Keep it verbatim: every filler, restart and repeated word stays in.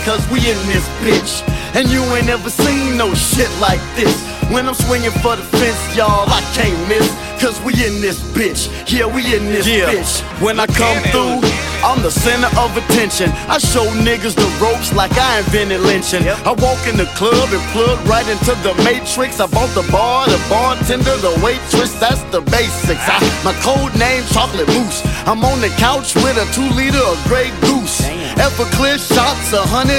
cause we in this bitch. And you ain't never seen no shit like this. When I'm swinging for the fence, y'all, I can't miss. Cause we in this bitch, yeah, we in this yeah. bitch. When I come through, I'm the center of attention. I show niggas the ropes like I invented lynching. Yep. I walk in the club and plug right into the matrix. I bought the bar, the bartender, the waitress, that's the basics. I, my code name, Chocolate Mousse. I'm on the couch with a two liter of Grey Goose. Everclear shots, a hundred